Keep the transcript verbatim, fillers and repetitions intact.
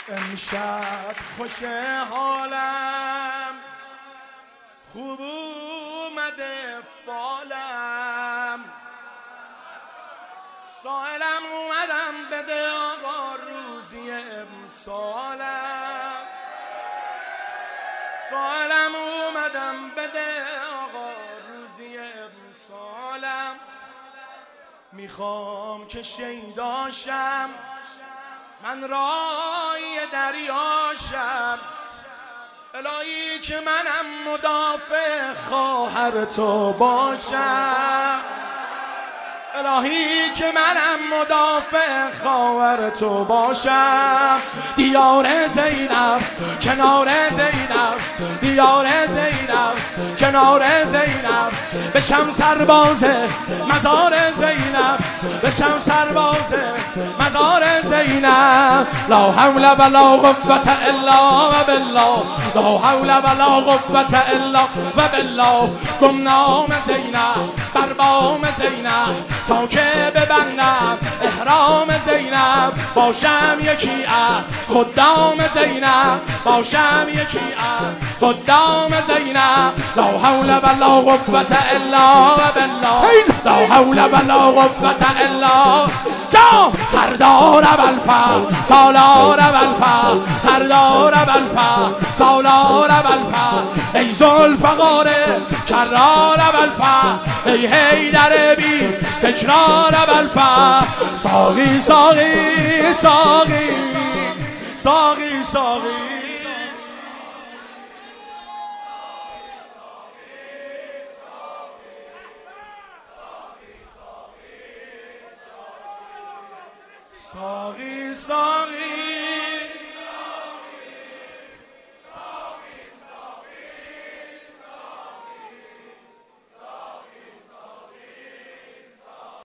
امشب خوش حالم، خوب اومده فالم، سائلم اومدم بده آقا روزی امسالم، سائلم اومدم بده آقا روزی امسالم. میخوام که شیداشم، من رای دریاشم، الهی که منم مدافع خواهر تو باشم، الهی که منم مدافع خواهر تو باشم. دیار زینب کنار زینب، دیار زینب کنار زینب، بشم سرباز مزار زینب، بشم سرباز مزار زینب. لا حول ولا قوة الا بالله، لا حول ولا قوة الا بالله. گمنام زینب بر بام زینب تا که ببندم احرام زینب، باشم یکی از خدام زینب، باشم یکی از خدام زینب. لا حول ولا قوة الا بالله، لا حول ولا قوة الا جا. سردار ابوالفضل سالار ابوالفضل، سردار ابوالفضل سالار ابوالفضل، ای ذوالفقار کرار ابوالفضل، ای حیدر بی تکرار ابوالفضل. ساقی ساقی ساقی ساقی ساقی ساقی ساقی